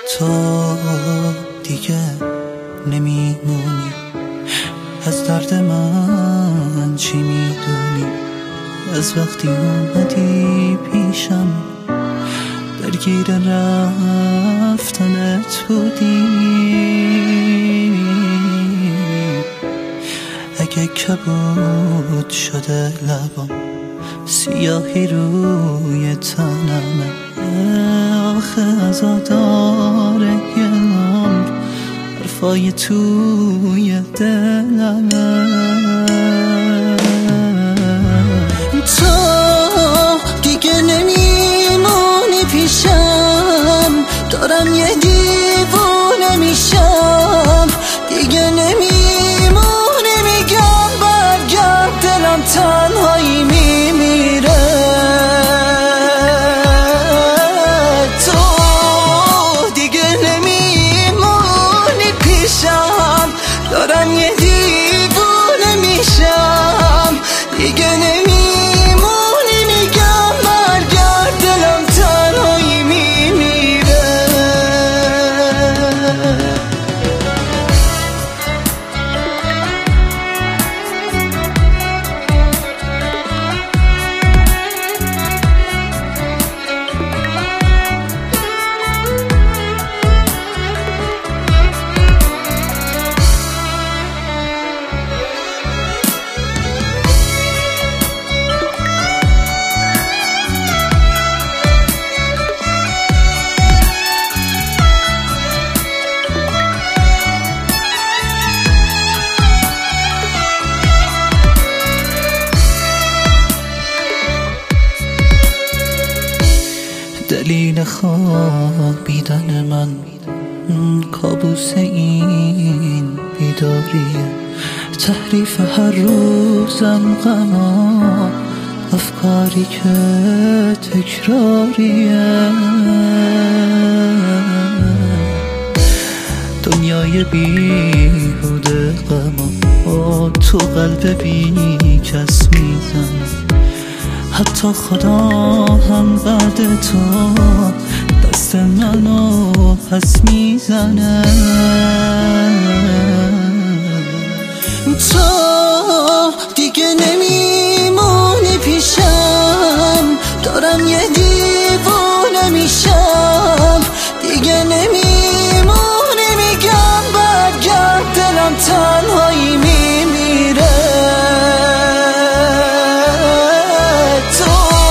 تو دیگه نمیمونی، از درد من چی میدونی؟ از وقتی اومدی پیشم درگیر رفتنت بودی. اگه کبود شده لبام، سیاهی روی تنمه، آخه عزاداره یه عمر حرفای توی دلمه. تو دیگه نمیمونی پیشم، دارم یه دیوونه میشم. دیگه نمیمونی، میگم برگرد، دلم تنهایی میمیره. تو دیگه نمیمونی پیشم، دارم یه دیوونه میشم. دیگه نمیمونی، میگم برگرد، دلم تنهایی میمیره. دلیل خوابیدن من کابوس این بیداریه، تحریف هر روزم غما، افکاری که تکراریه. دنیای بیهوده غما تو قلب بی کس میزنه، حتی خدا هم بعد تو دست منو پس میزنه. تو دیگه نمیمونی پیشم، دارم یه دیوونه میشم. دیگه نمیمونی، میگم برگرد، دلم تنهایی میمیره.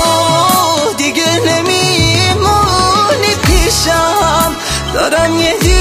دارم یه